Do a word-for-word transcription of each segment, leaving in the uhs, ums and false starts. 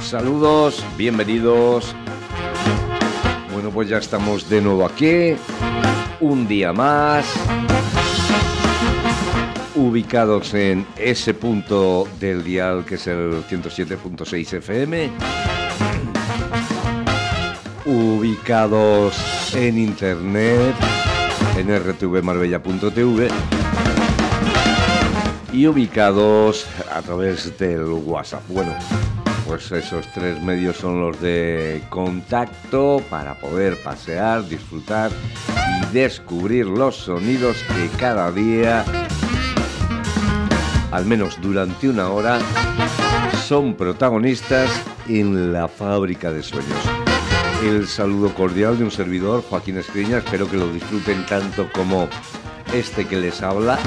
Saludos, bienvenidos. Bueno, pues ya estamos de nuevo aquí, un día más, ubicados en ese punto del dial que es el ciento siete punto seis F M, ubicados en internet, en r t v marbella punto t v y ubicados a través del WhatsApp. Bueno, pues esos tres medios son los de contacto para poder pasear, disfrutar y descubrir los sonidos que cada día, al menos durante una hora, son protagonistas en la fábrica de sueños. El saludo cordial de un servidor, Joaquín Escriña. Espero que lo disfruten tanto como este que les habla.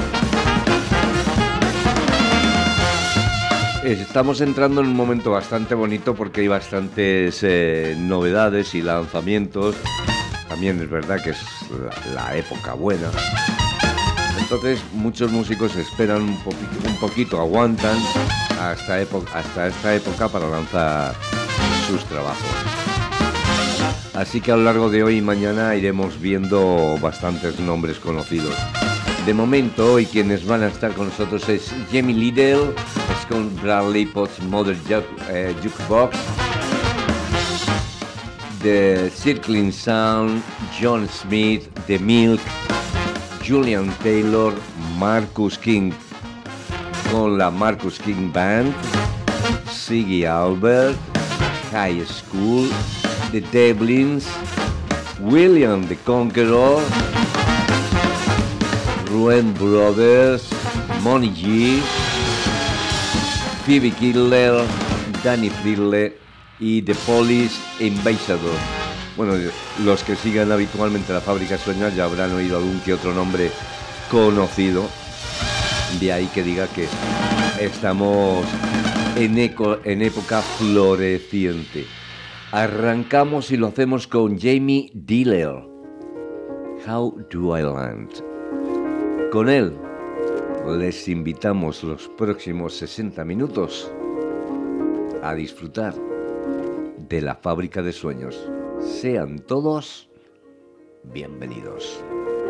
Estamos entrando en un momento bastante bonito porque hay bastantes eh, novedades y lanzamientos. También es verdad que es la, la época buena. Entonces muchos músicos esperan un poquito, un poquito aguantan hasta, epo- hasta esta época para lanzar sus trabajos. Así que a lo largo de hoy y mañana iremos viendo bastantes nombres conocidos. De momento, hoy quienes van a estar con nosotros es Jamie Liddell, es con Bradley Potts Mother Juke, eh, Jukebox, The Circling Sound, John Smith, The Milk, Julian Taylor, Marcus King con la Marcus King Band, Ziggy Albert, High School, The Devlins, William the Conqueror, Ruin Brothers, Money G, Phoebe Killer, Danny Fiddle y The Police Ambassador. Bueno, los que sigan habitualmente la fábrica Sueños ya habrán oído algún que otro nombre conocido. De ahí que diga que estamos en, eco, en época floreciente. Arrancamos y lo hacemos con Jamie Liddell. How Do I Land? Con él les invitamos los próximos sesenta minutos a disfrutar de la fábrica de sueños. Sean todos bienvenidos.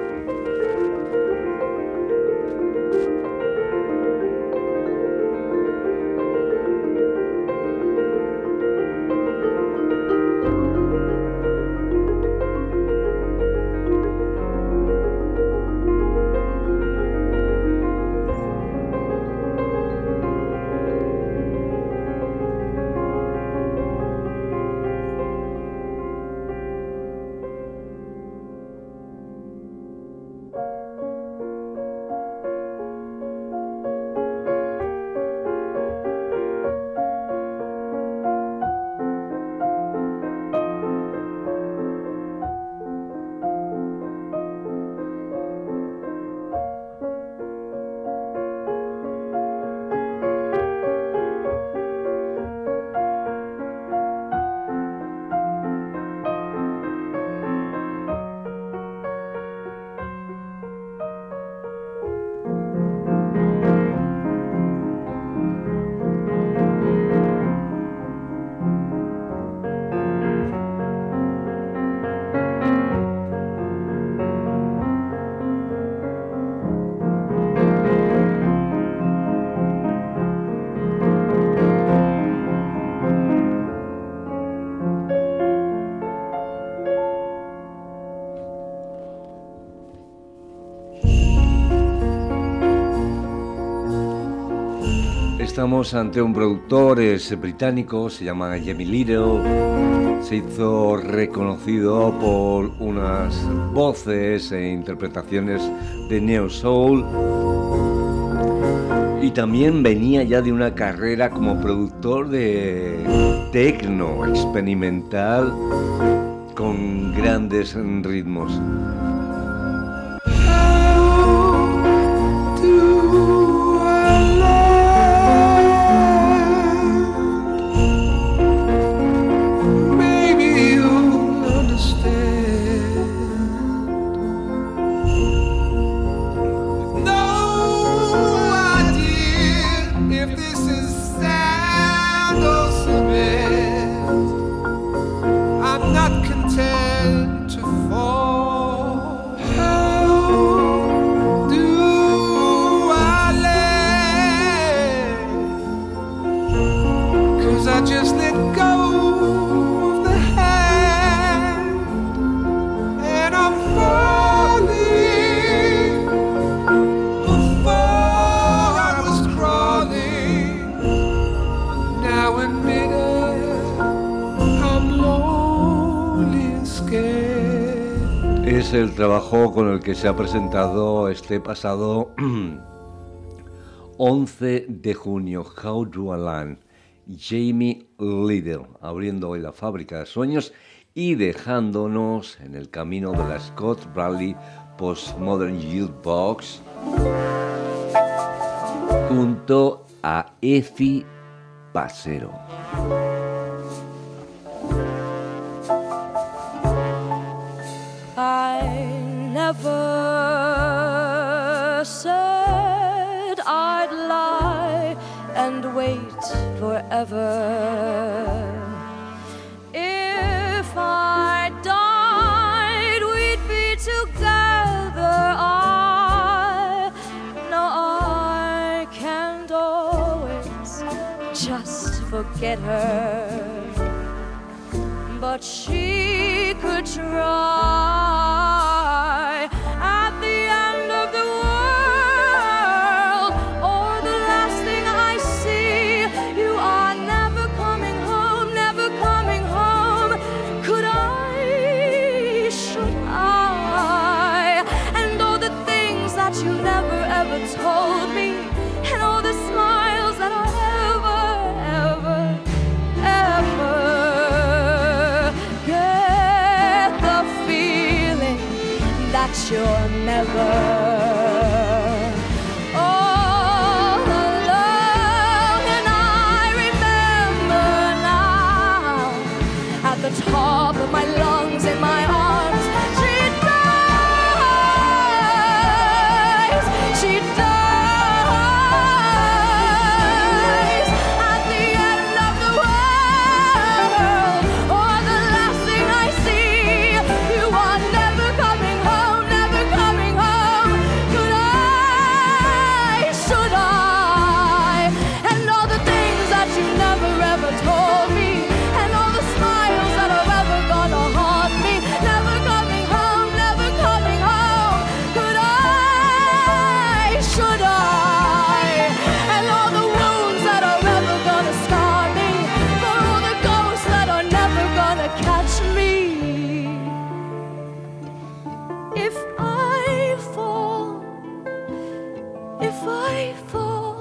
Estamos ante un productor, es británico, se llama Jamie Liddell. Se hizo reconocido por unas voces e interpretaciones de Neo Soul. Y también venía ya de una carrera como productor de techno experimental con grandes ritmos. If this is sad or so bad. Es el trabajo con el que se ha presentado este pasado once de junio, How Do I Land, Jamie Lidl, abriendo hoy la fábrica de sueños y dejándonos en el camino de la Scott Bradley Postmodern Youth Box junto a Effie Pasero. I never said I'd lie and wait forever. If I died, we'd be together. I know I can't always just forget her, but she could try. At the end of the world, or the last thing I see, you are never coming home, never coming home. Could I, should I? And all the things that you never ever told me, and all the smiles that I ever, ever, ever get the feeling that you're never all alone. And I remember now, at the top of my lungs, in my arms, she dies, she dies at the end of the world, or the last thing I see. You are never coming home, never coming home. Could I, should I? And all the things that you never ever told me, and all the smiles that are ever gonna haunt me, never coming home, never coming home. Could I, should I? And all the wounds that are ever gonna scar me, for all the ghosts that are never gonna catch me. If I fall, if I fall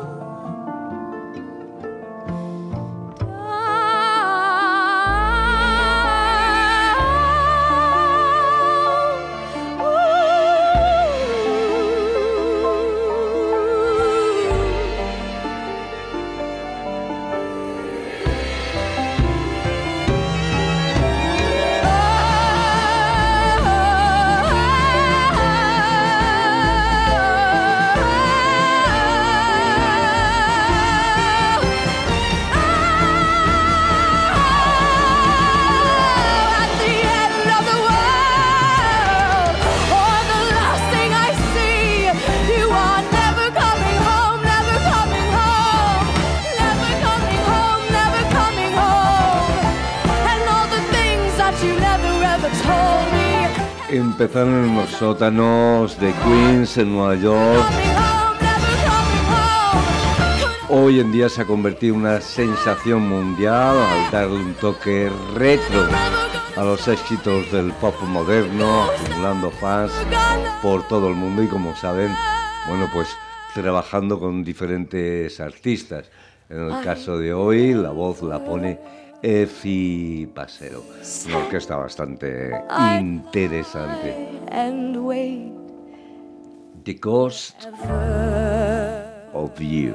at the end of the world, or the last thing I see, you are never coming home, never coming home, never coming home, never coming home. And all the things that you never ever told me, Empezaron en los sótanos de Queens en Nueva York. coming home, never coming home. Hoy en día se ha convertido en una sensación mundial al darle un toque retro a los éxitos del pop moderno, acumulando fans por todo el mundo y, como saben, bueno, pues trabajando con diferentes artistas. En el caso de hoy, la voz la pone Effie Pasero, una orquesta bastante interesante. And wait The Ghost of You.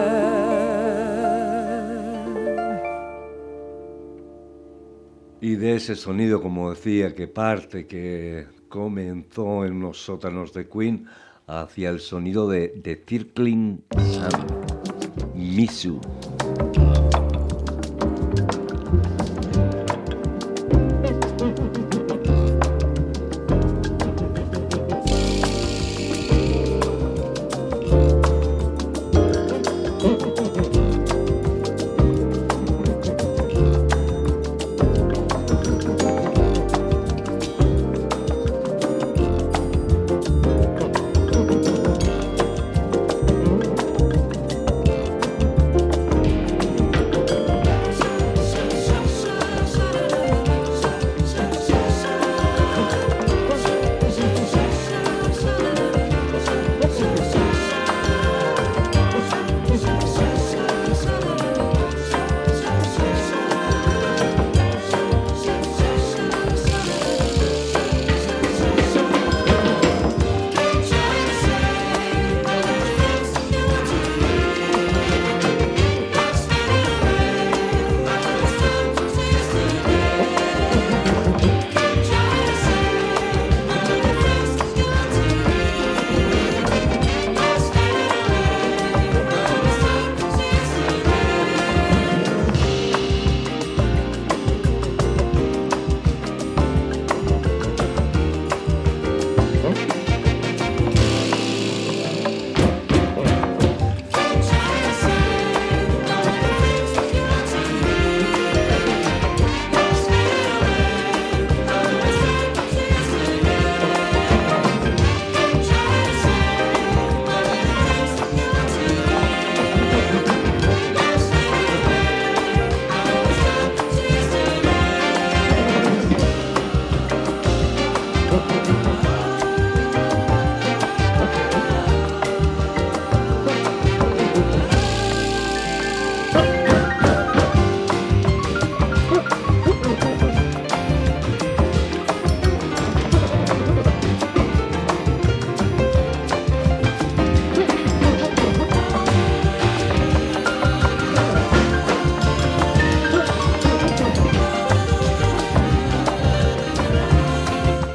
Y de ese sonido, como decía, que parte, que comenzó en los sótanos de Queen, hacia el sonido de The Circling Sun, Misu.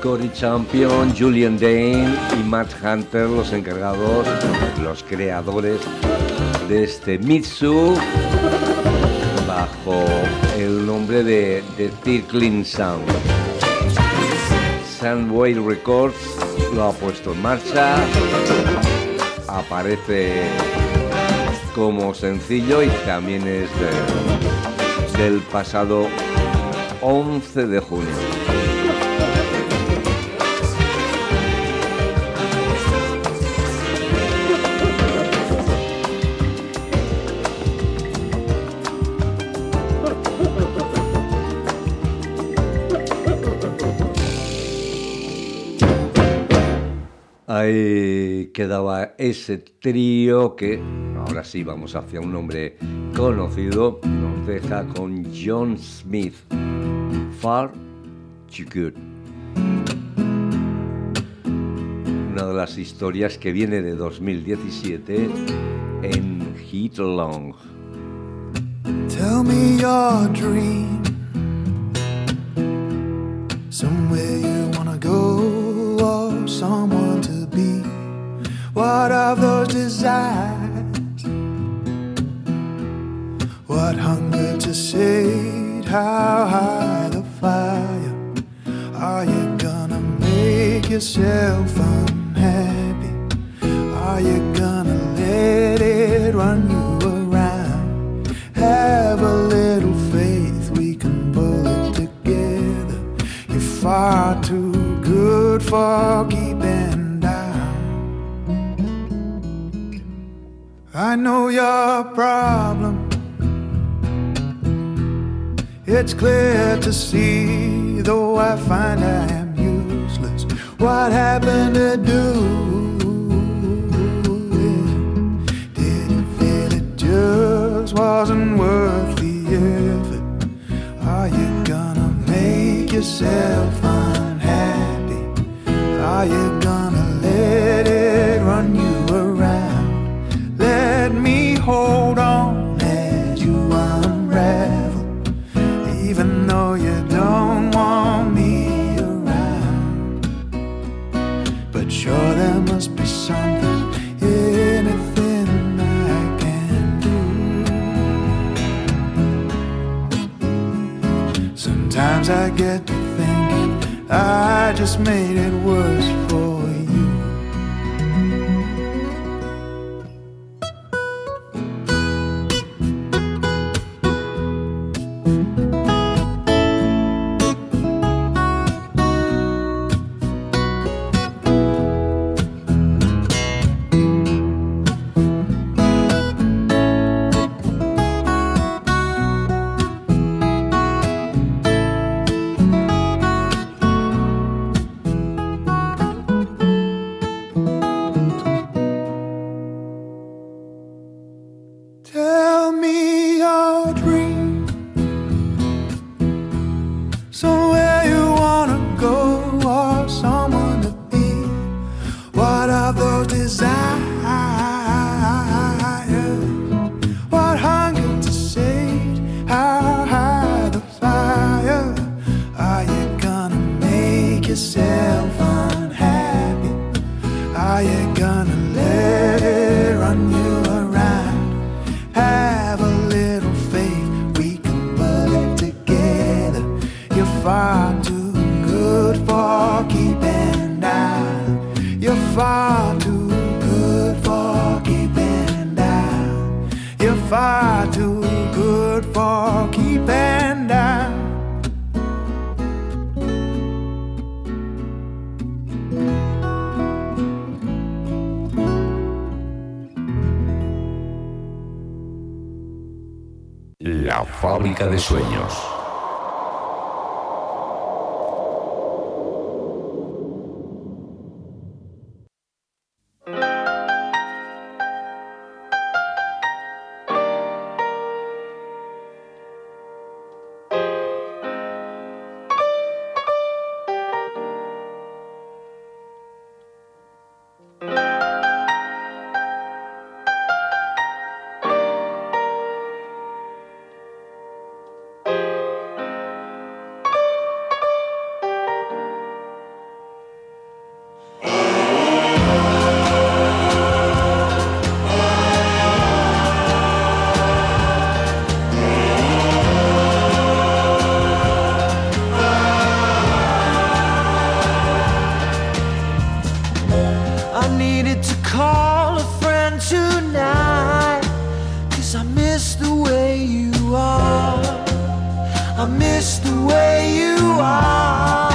Scotty Champion, Julian Dane y Matt Hunter, los encargados, los creadores de este Mitsu, bajo el nombre de, de Circling Sound. Soundwave Records lo ha puesto en marcha, aparece como sencillo y también es de, del pasado once de junio. Ahí quedaba ese trío que ahora sí vamos hacia un nombre conocido, nos deja con John Smith, Far Too Good. Una de las historias que viene de dos mil diecisiete en Hit Along. Tell me your dream, somewhere you wanna go or someone to be. What of those desires? What hunger to sate? How high the fire? Are you gonna make yourself unhappy? Are you gonna let it run you around? Have a little faith, we can pull it together. You're far too good for keeping down. I know your problem, it's clear to see, though I find I am useless. What happened to do? Did you feel it just wasn't worth the effort? Are you gonna make yourself unhappy? Are you gonna let it run you around? Let me hold on as you unravel, even though you don't want me around. But sure there must be something, anything I can do. Sometimes I get to thinking I just made it worse for you. Tell me your dream, somewhere you wanna go or someone to be. What are those desires? What hunger to sate? How high the fire? Are you gonna make yourself unhappy? Are you gonna let it run you around? Have a little faith, we can pull it together. You're far too good for keeping down. You're far too good for keeping down. You're far too good for keeping down. La fábrica de sueños. miss the way you are.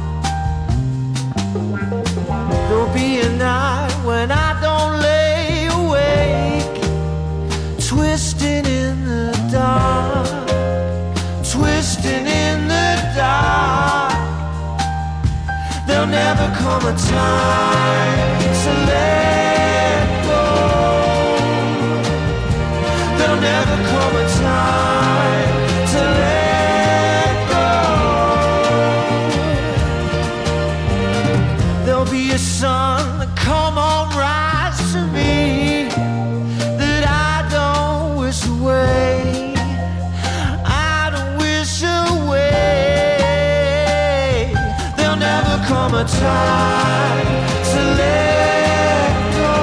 There'll be a night when I don't lay awake, twisting in the dark, twisting in the dark. There'll never come a time to let go. There'll never come a time to let go. There'll be a sun that come on, rise to me, that I don't wish away, I don't wish away. There'll never come a time to let go.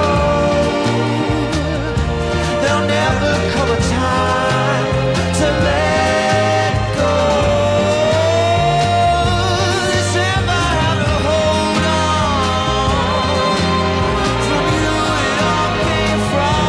There'll never come a time to let go. This if I had to hold on, from you it all came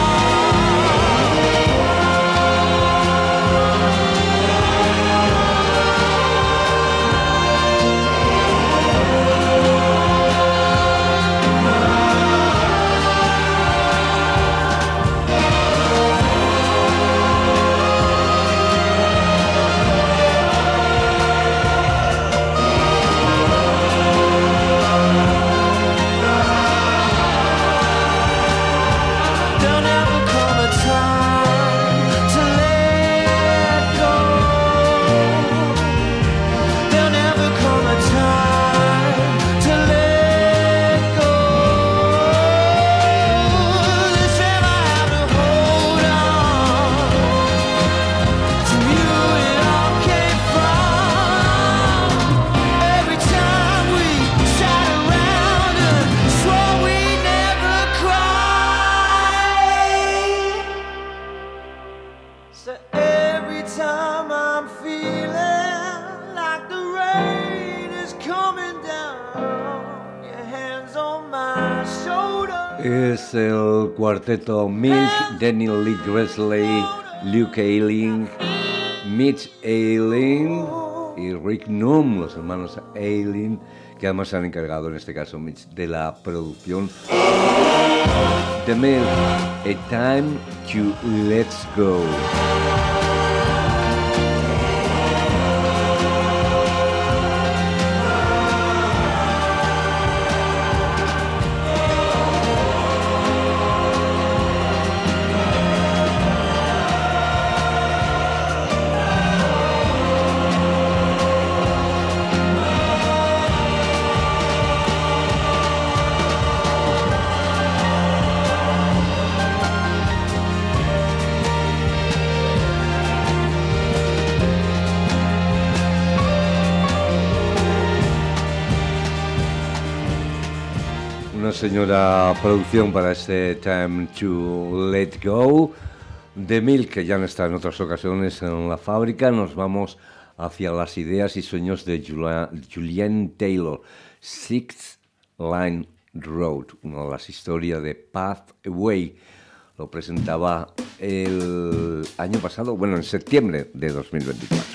There'll never come a time to let go. There'll never come a time to let go. This if I have to hold on, from you it all came from. Every time we sat around and swore we'd never cry. So every time I'm feeling like the rain is coming down, your hands on my shoulder. Es el cuarteto Milk, Daniel Lee Gresley, Luke Ayling, Mitch Ayling y Rick Nunn, los hermanos Ayling, que además se han encargado, en este caso Mitch, de la producción de Milk, A Time to Let's Go. Una señora producción para este Time to Let Go de Milk, que ya no está en otras ocasiones en la fábrica. Nos vamos hacia las ideas y sueños de Julia, Julian Taylor, Sixth Line Road, una de las historias de Pathway. Lo presentaba el año pasado, bueno, en septiembre de dos mil veinticuatro.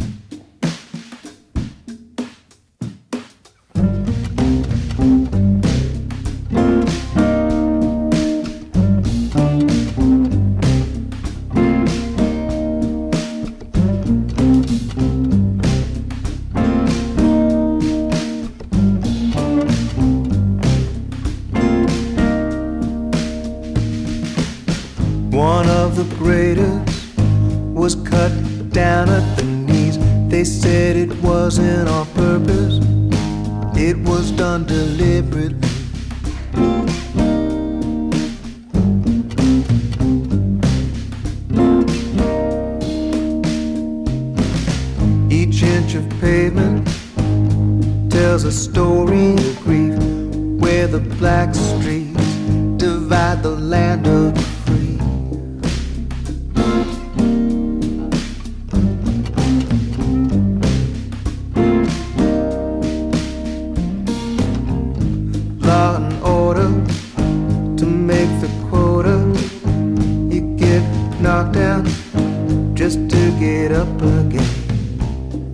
One of the greatest was cut down at the knees. They said it wasn't on purpose, it was done deliberately. Each inch of pavement tells a story of grief, where the black streets divide the land of the free. Law and order to make the quota. You get knocked out just to get up again.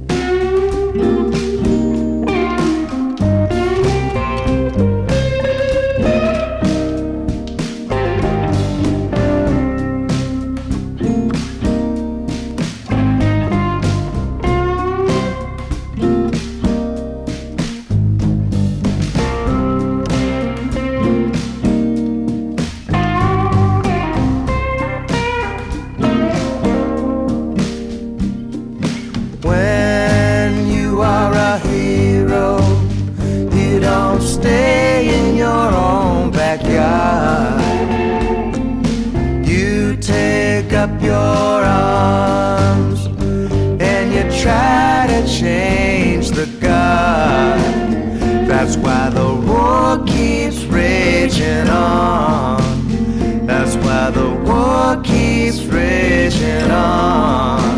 on. That's why the war keeps raging on.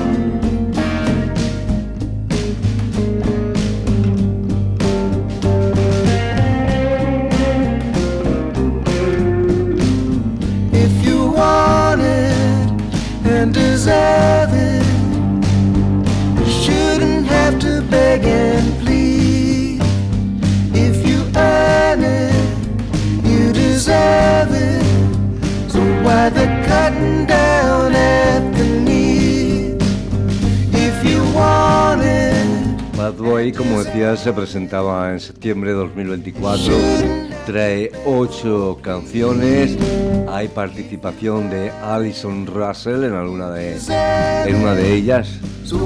If you want it and deserve it, you shouldn't have to beg and plead. If you earn it, you deserve it. So why the cutting down at the knee? If you want it. Bad Boy, como decía, se presentaba en septiembre de dos mil veinticuatro. Trae ocho canciones. Hay participación de Alison Russell en alguna de en una de ellas.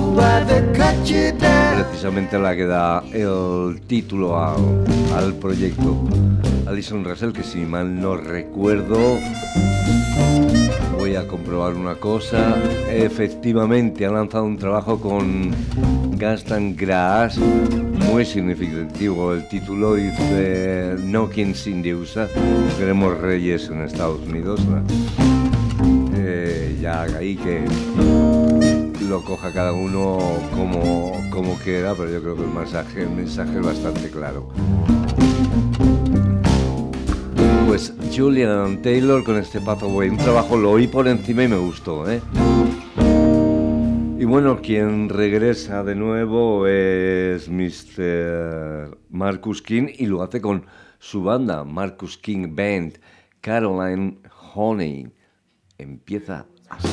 Precisamente la que da el título al, al proyecto. Alison Russell, que si mal no recuerdo, voy a comprobar una cosa, efectivamente ha lanzado un trabajo con Gas and Grass, muy significativo el título, dice No Kings in the U S A, queremos reyes en Estados Unidos, eh, ya ahí que lo coja cada uno como, como quiera, pero yo creo que el mensaje, el mensaje es bastante claro. Pues Julian Taylor con este Pathway, un trabajo, lo oí por encima y me gustó, ¿eh? Y bueno, quien regresa de nuevo es mister Marcus King y lo hace con su banda, Marcus King Band, Caroline Honey. Empieza así.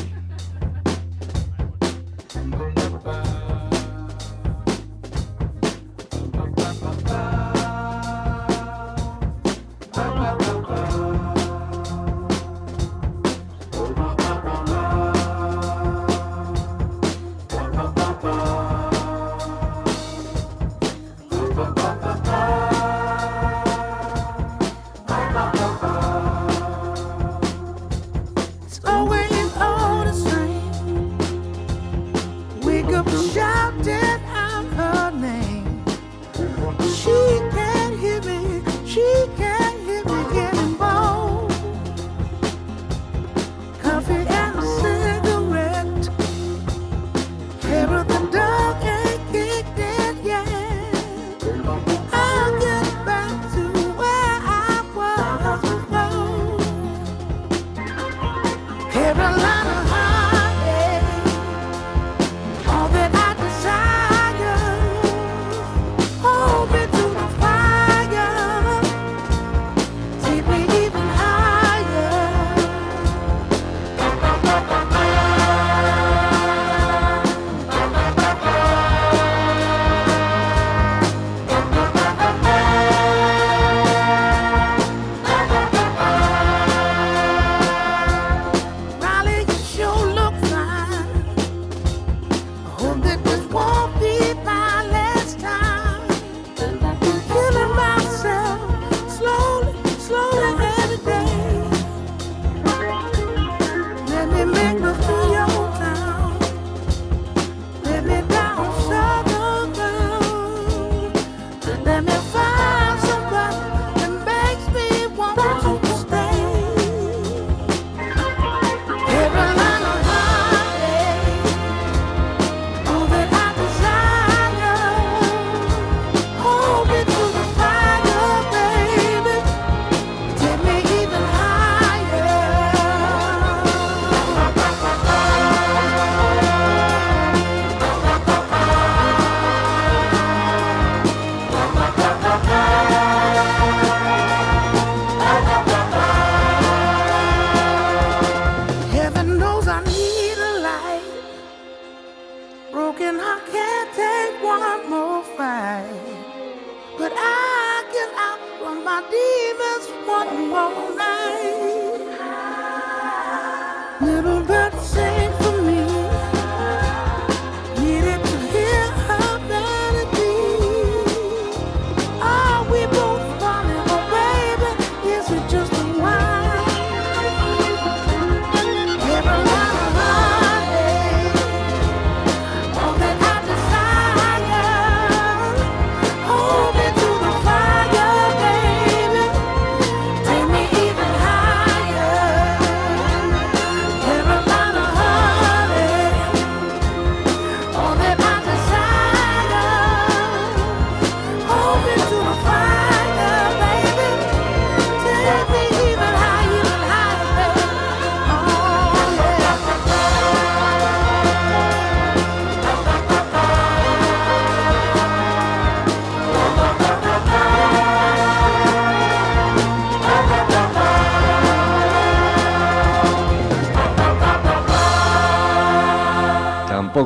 Even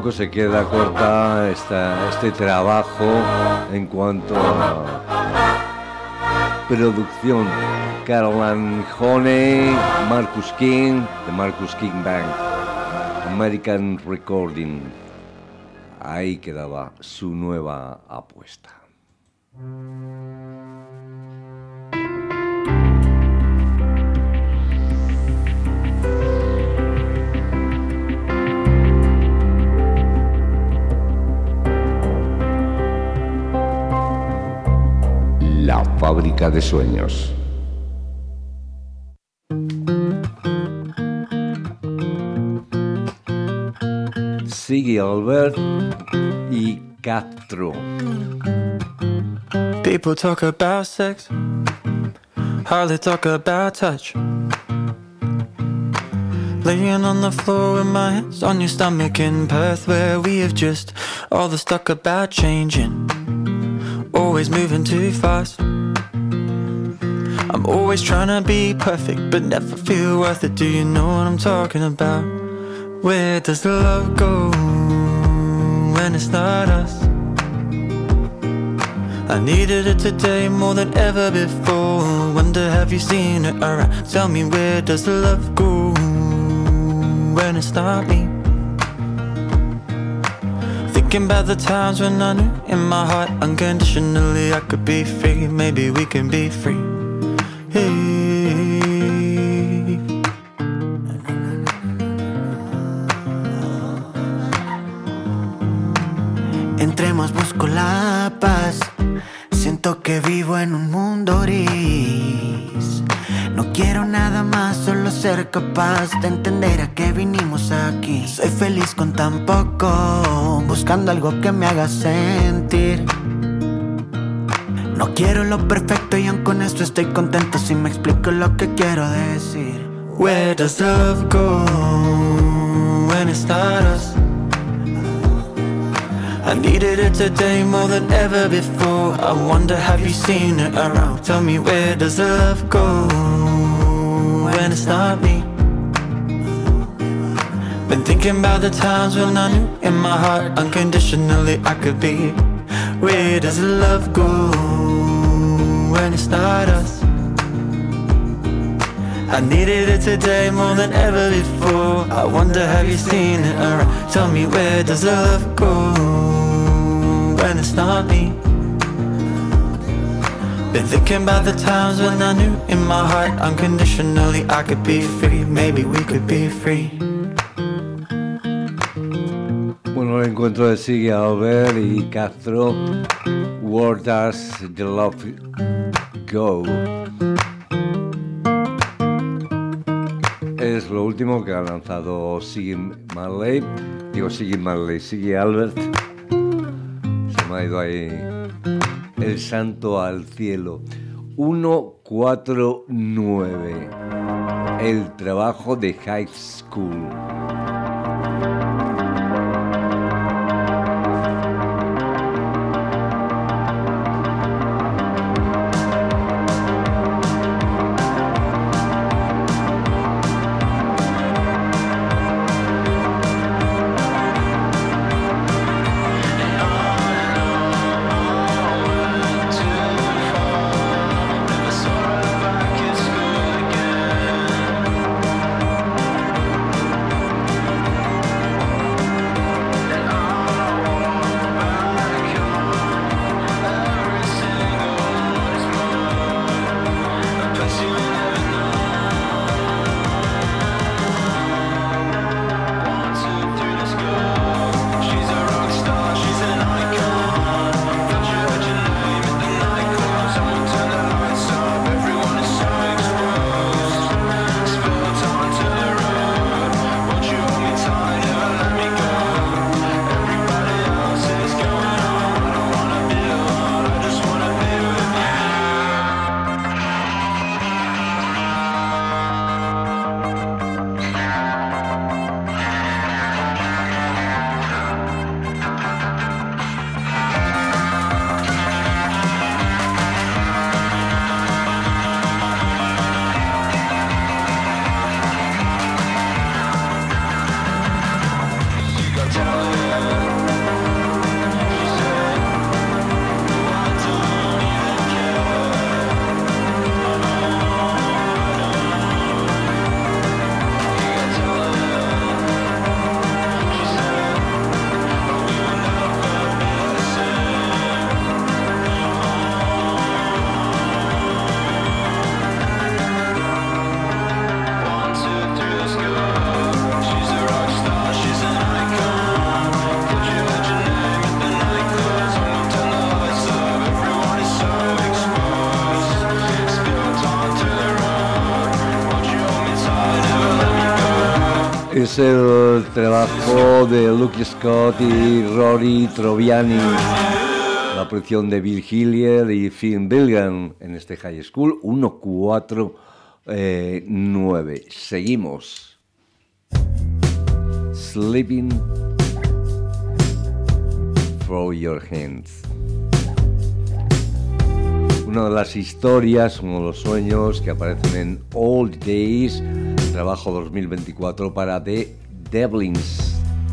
poco se queda corta esta, este trabajo en cuanto a producción. Caroline Honey, Marcus King, The Marcus King Band, American Recording. Ahí quedaba su nueva apuesta. La fábrica de sueños. Ziggy Albert y Castro. People talk about sex, hardly talk about touch. Laying on the floor with my hands on your stomach in Perth, where we have just all the stuck about changing, always moving too fast. I'm always trying to be perfect, but never feel worth it. Do you know what I'm talking about? Where does the love go when it's not us? I needed it today more than ever before. Wonder, have you seen it around? Tell me, where does the love go when it's not me? Thinking about the times when I knew in my heart unconditionally I could be free. Maybe we can be free. Hey. Entre más busco la paz, siento que vivo en un mundo gris. No quiero nada más, solo ser capaz de entender a qué vinimos aquí. Soy feliz con tan poco, buscando algo que me haga sentir. No quiero lo perfecto y aun con esto estoy contento si me explico lo que quiero decir. Where does love go when it's not us? I needed it today more than ever before. I wonder, have you seen it around? Tell me, where does love go when it's not me? Been thinking about the times when I knew in my heart unconditionally I could be. Where does love go when it's not us? I needed it today more than ever before. I wonder, have you seen it around? Tell me, where does love go when it's not me? Been thinking about the times when I knew in my heart unconditionally I could be free. Maybe we could be free. Bueno, el encuentro de Ziggy Albert y Castro. Where does the love go? Es lo último que ha lanzado Ziggy Marley. Digo Ziggy Marley, Ziggy Albert. Se me ha ido ahí el santo al cielo. ciento cuarenta y nueve. El trabajo de High School. Es el trabajo de Luke Scott y Rory Troviani, la producción de Bill Hillier y Finn Bilgan en este High School uno cuatro nueve. Seguimos. Sleeping Through Your Hands. Una de las historias, uno de los sueños que aparecen en All Days, trabajo dos mil veinticuatro para The Devlins.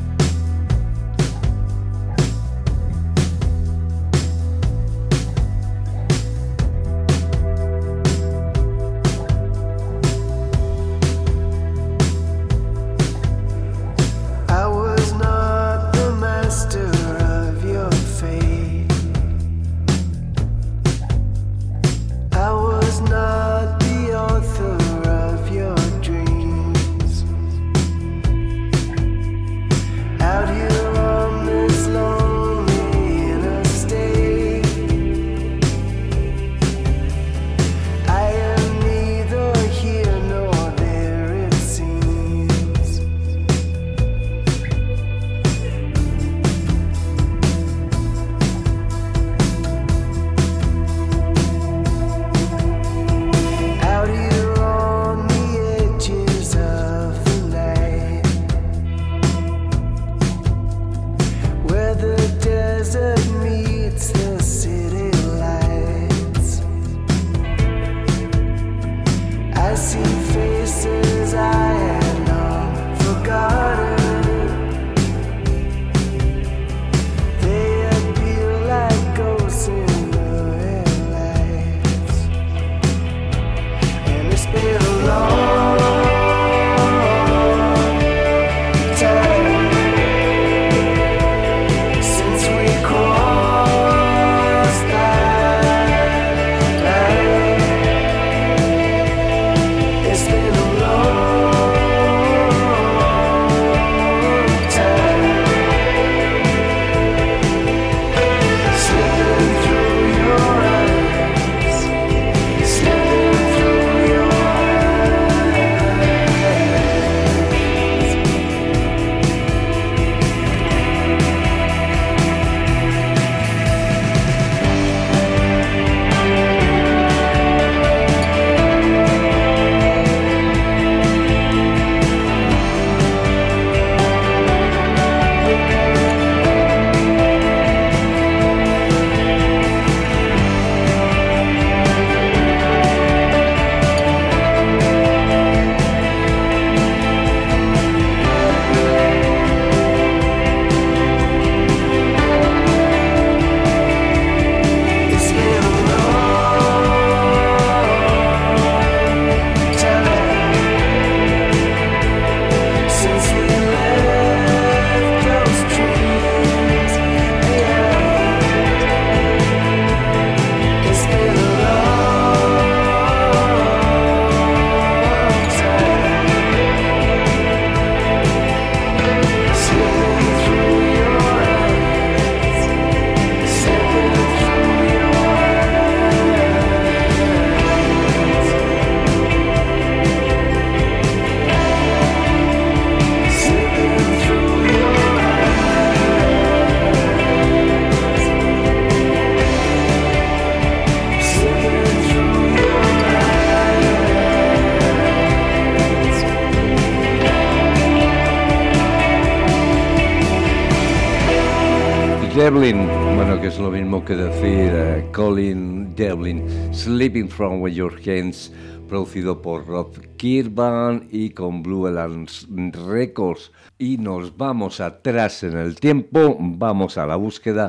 Devlin, bueno, que es lo mismo que decir uh, Colin Devlin, Sleeping From Your Hands, producido por Rob Kirban y con Blue Alliance Records. Y nos vamos atrás en el tiempo, vamos a la búsqueda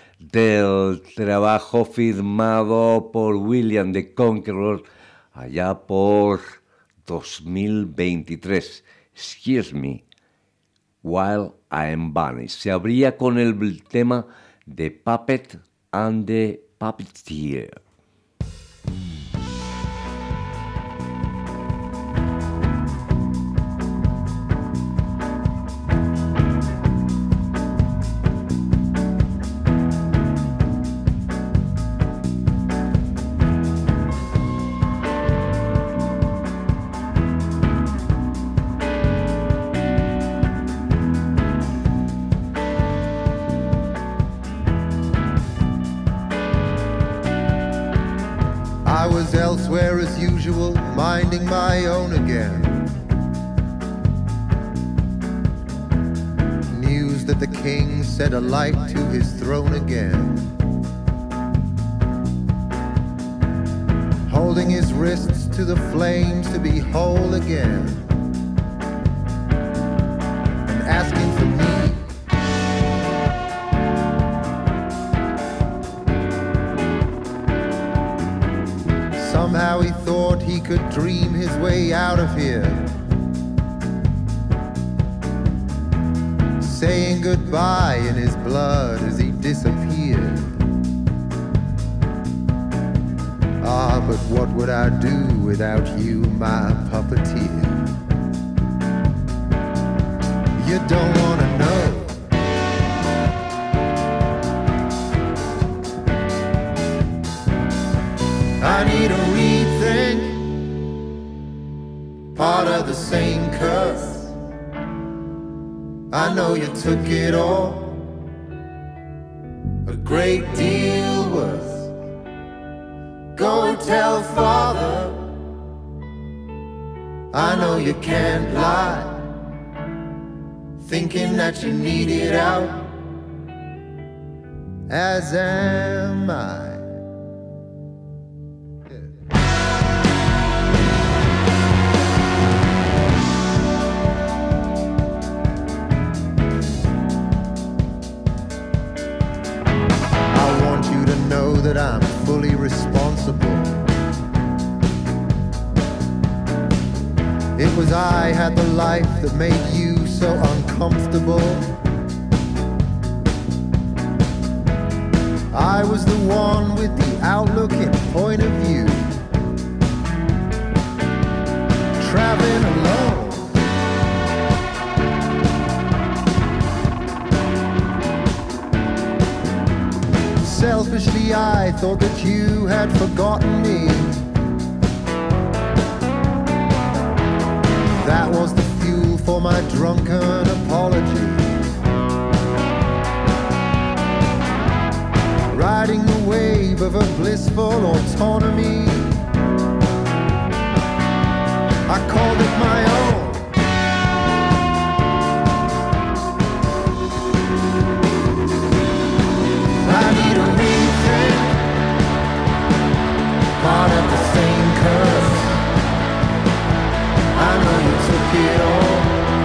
del trabajo firmado por William the Conqueror allá por dos mil veintitrés. Excuse me, While I Am Vanished. Se abría con el tema de Puppet and the Puppeteer. was elsewhere as usual, minding my own again. News that the king set alight to his throne again. Holding his wrists to the flames to be whole again. And asking for me. Somehow he thought he could dream his way out of here. Saying goodbye in his blood as he disappeared. Ah, but what would I do without you, my puppeteer? You don't wanna know. I need a rethink, part of the same curse. I know you took it all, a great deal worse. Go and tell father, I know you can't lie, thinking that you need it out, as am I. That I'm fully responsible. It was I had the life that made you so uncomfortable. I was the one with the outlook and point of view. Traveling alone. Selfishly, I thought that you had forgotten me. That was the fuel for my drunken apology. Riding the wave of a blissful autonomy, I called it my own. I need a rethink, part of the same curse. I know you took it all,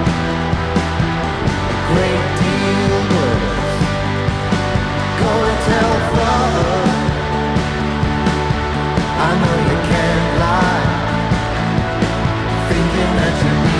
a great deal worse. Go and tell father, I know you can't lie, thinking that you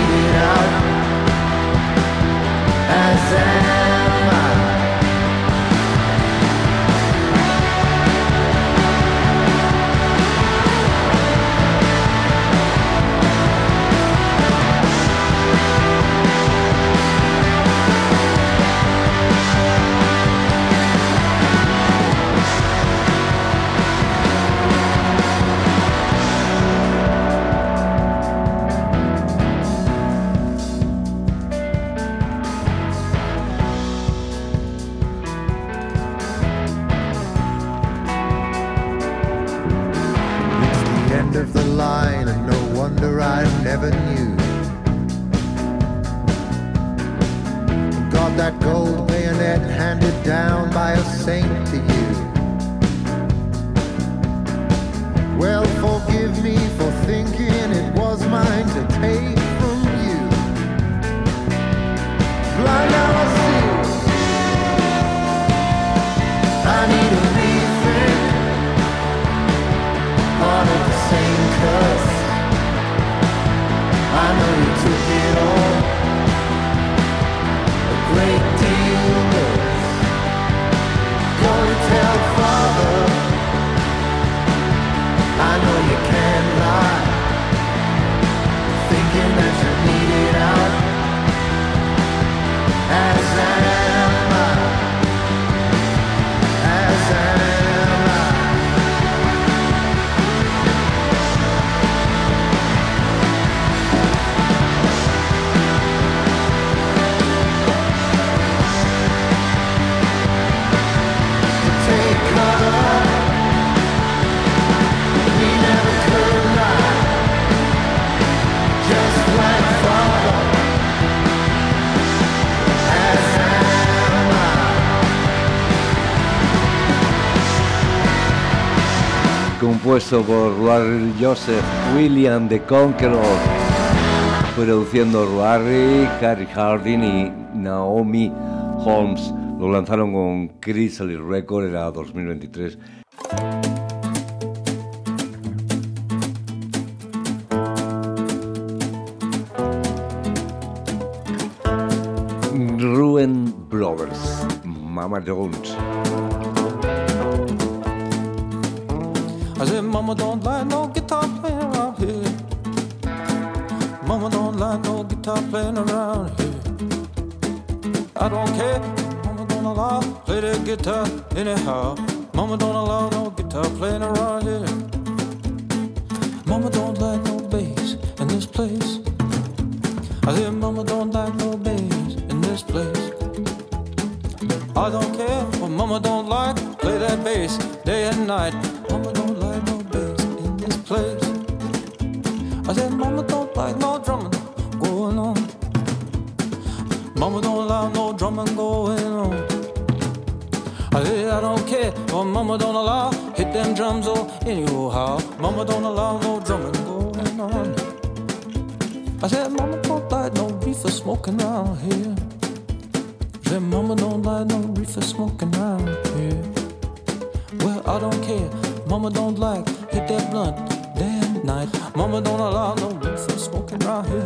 compuesto por Larry Joseph Williams The Conqueror, produciendo Larry, Harry Harding y Naomi Holmes. Lo lanzaron con Chrysalis Records, era dos mil veintitrés. Ruin Brothers, Mama Don't. I said, Mama don't like no guitar playing around here. Mama don't like no guitar playing around here. I don't care. Mama don't allow play the guitar anyhow. Mama don't allow no guitar playing around here. Mama don't like no bass in this place. I said, Mama don't like no bass in this place. I don't care what Mama don't like, play that bass day and night. Mama don't like no bass in this place. I said, Mama don't like no drumming going on. Mama don't allow no drumming going on. I said, I don't care what Mama don't allow, hit them drums or anyhow. Mama don't allow no drumming going on. I said, Mama don't like no reefer smoking around here. I said, Mama don't like no reefer smoking around here. Well, I don't care. Mama don't like hit that blunt day and night. Mama don't allow no reefer smoking around here.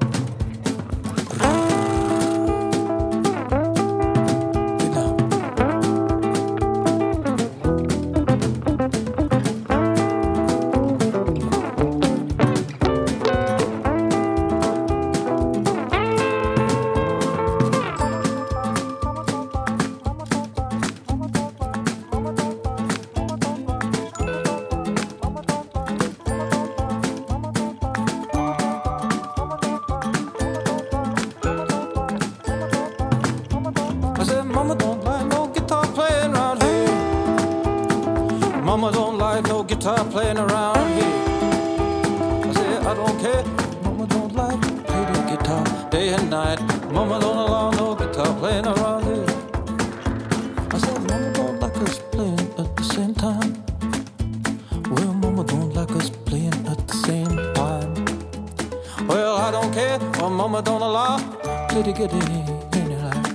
Playing around here. I said, I don't care. Mama don't like play the guitar day and night. Mama don't allow no guitar playing around here. I said, Mama don't like us playing at the same time. Well, Mama don't like us playing at the same time. Well, I don't care. Well, Mama don't allow play the guitar any night.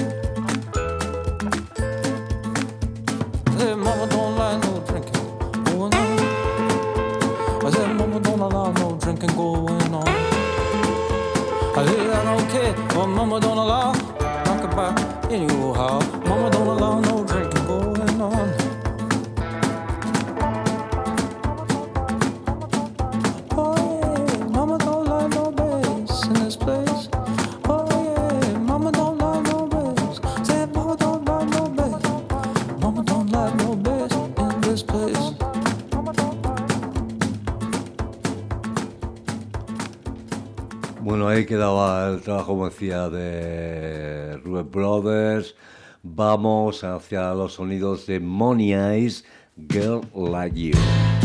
I said, Mama don't like no drinking going on. I said, Mama don't allow no drinking going on. I said, I don't care what Mama don't allow, talk about anyhow. Mama don't allow no drinking going on. Oh yeah, Mama don't like no bass in this place. Oh yeah, Mama don't like no bass. Said, Mama don't like no bass. Mama don't like no bass in this place. Bueno, ahí quedaba el trabajo, como decía, de Ruin Brothers. Vamos hacia los sonidos de Money Eyes, Girl Like You.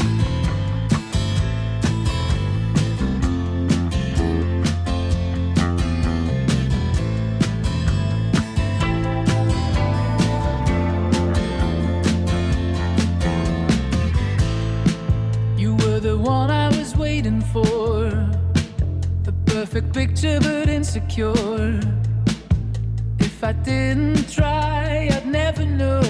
You were the one I was waiting for. Perfect picture but insecure. If I didn't try, I'd never know.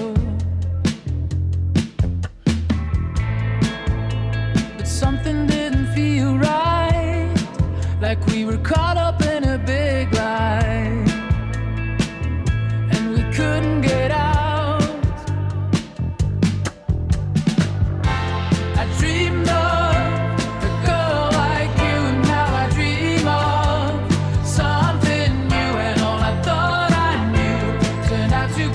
But something didn't feel right, like we were caught up in a big lie, and we couldn't get out. I dreamed of to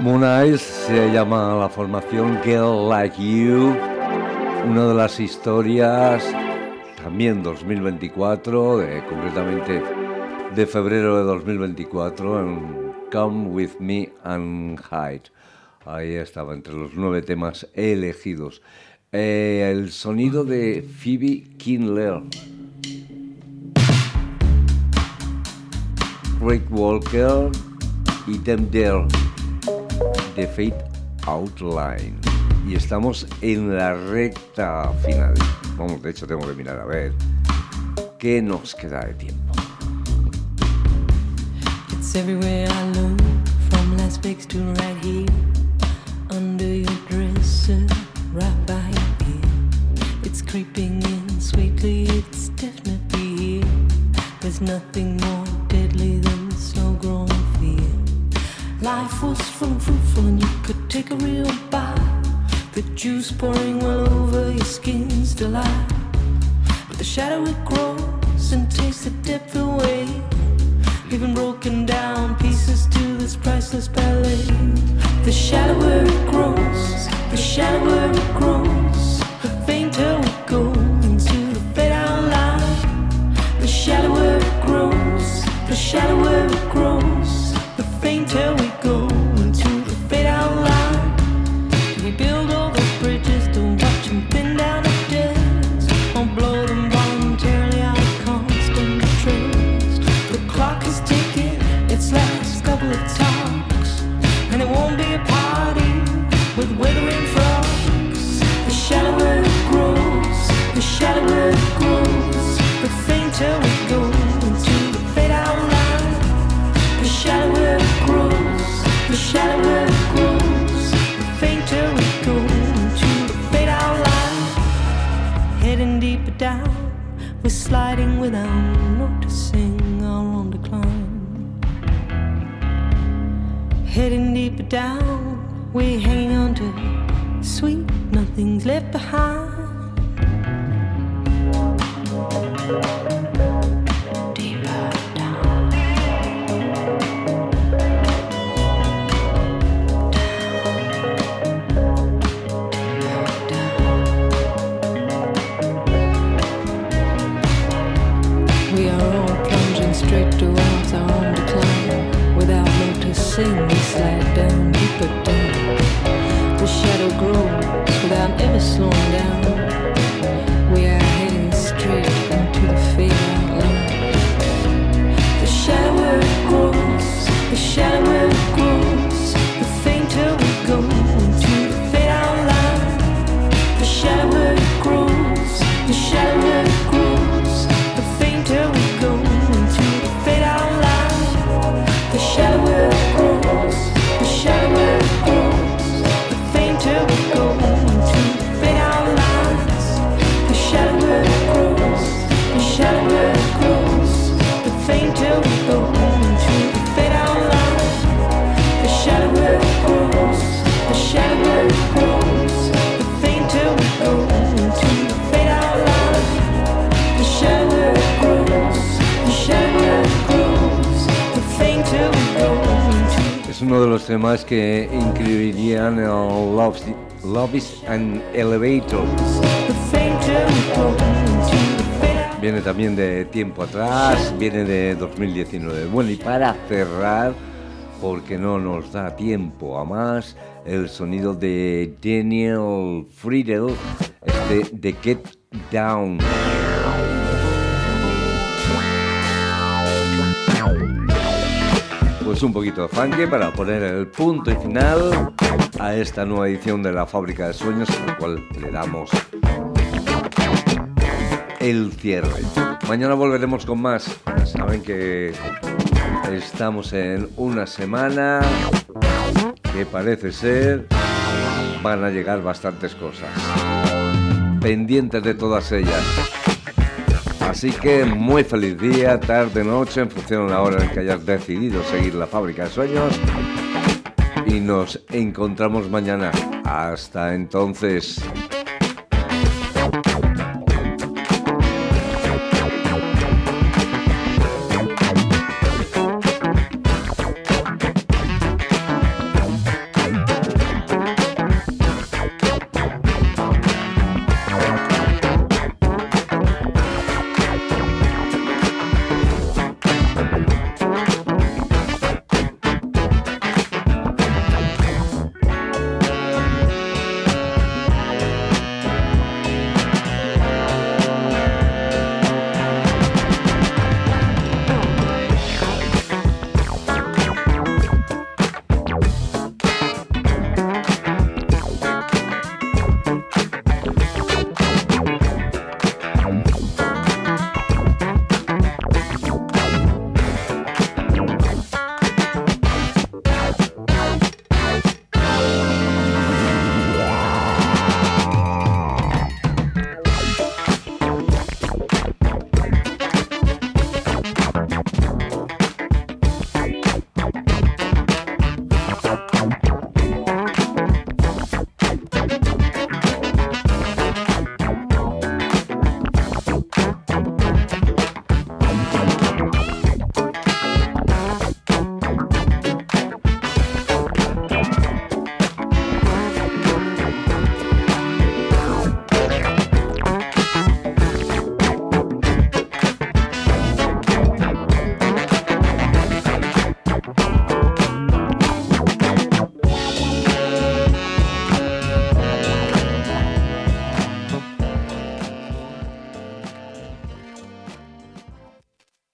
Moon Eyes se llama la formación Girl Like You, una de las historias también dos mil veinticuatro, de, concretamente de febrero de dos mil veinticuatro, en Come With Me and Hide. Ahí estaba entre los nueve temas elegidos. Eh, el sonido de Phoebe Kindler, Rick Walker y Them There, The Fate Outline. Y estamos en la recta final. Vamos, de hecho tengo que mirar a ver qué nos queda de tiempo. It's everywhere I look, from Las Vegas to right here, under your dresser, right by your ear. It's creeping in sweetly, it's definitely here. There's nothing more deadly than slow-growing fear. Life was full and fruitful and you could take a real bite. The juice pouring well over your skin's delight. But the shadow it grows and takes the depth away, leaving broken down pieces to this priceless ballet. The shallower it grows, the shallower it grows, the fainter we go into the fade out line. The shallower it grows, the shallower it grows, the fainter we go into the fade out line. We build all the bridges, don't watch them thin down the depths, won't blow them voluntarily out of constant trust. The clock is ticking, its last couple of talks, and it won't be a party with withering frogs. The shallower it grows, the shallower it grows, the fainter we go into the fade out line. The shallower it grows, the shallower it grows, the fainter we go into the fade out line. Heading deeper down, we're sliding without noticing our own decline. Heading deeper down, we're hanging on to sweet nothing's left behind. Deeper down, we are all plunging straight towards our own decline. Without noticing, we slide down, deeper down. The shadow grows without ever slowing down. We are heading straight into the fade out line. The shallower it grows, the shallower it grows, the fainter we go into the fade out line. The shallower it grows, the shallower it grows, the fainter we go into the fade out line. The shallower it grows, the shallower it grows, the fainter we go into the fade out lines. The shallower it grows, the shallower it grows, the fainter we go into the fade out line. The shallower it grows, the shallower it grows, the fainter we go into the fade out line. The shallower it grows, the shallower it grows, the fainter we go into. Es uno de los temas que incluirían el Love, Love is an Elevator. Viene también de tiempo atrás, viene de dos mil diecinueve. Bueno, y para cerrar, porque no nos da tiempo a más, el sonido de Daniel Friedel, este de Get Down. Pues un poquito de funky para poner el punto y final a esta nueva edición de La Fábrica de Sueños, a la cual le damos el cierre. Mañana volveremos con más. Saben que estamos en una semana que parece ser van a llegar bastantes cosas, pendientes de todas ellas. Así que muy feliz día, tarde, noche, en función de la hora en que hayas decidido seguir La Fábrica de Sueños. Y nos encontramos mañana. Hasta entonces.